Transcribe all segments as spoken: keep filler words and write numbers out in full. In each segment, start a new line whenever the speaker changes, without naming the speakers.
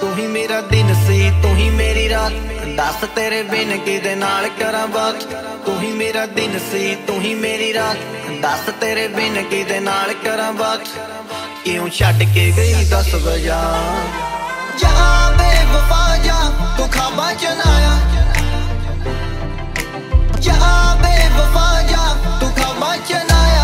तू ही मेरा दिन सी तू ही मेरी रात, दस तेरे बिन किदे नाल करां बात। तू ही मेरा दिन सी तू ही मेरी रात, दस तेरे बिन किदे नाल करां बात। क्यों छड्ड के गई दस बजा जा बेवफा जा, तू ख्वाबां च ना आया। जा बेवफा जा, तू ख्वाबां च ना आया।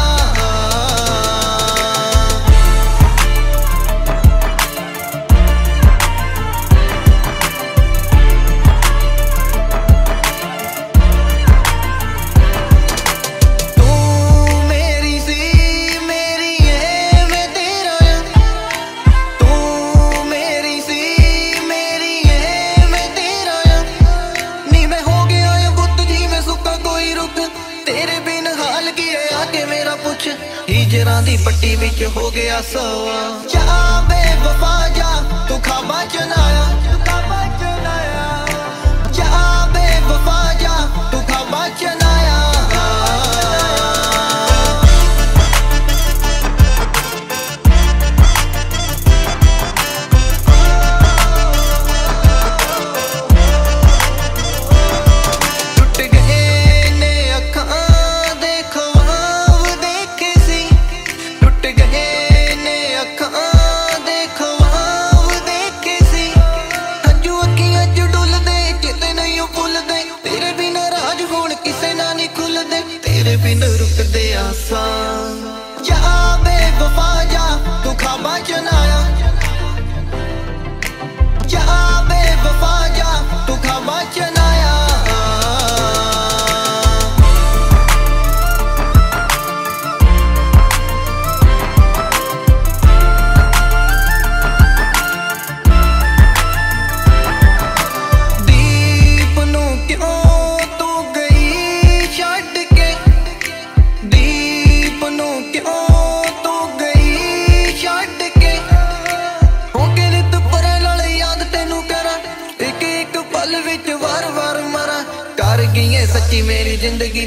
हिजरां दी पट्टी विच हो गया सवा। जा बेवफा जा, तू ख्वाबां च ना आया। जा बेवफा जा, तू ख्वाबां च ना आया। तेरे बिन रुकदे आसां। जा बेवफा जा, तू ख्वाबां च ना आया। जा बेवफा जा, तू ख्वाबां च ना आया। कर गई है सच्ची मेरी जिंदगी।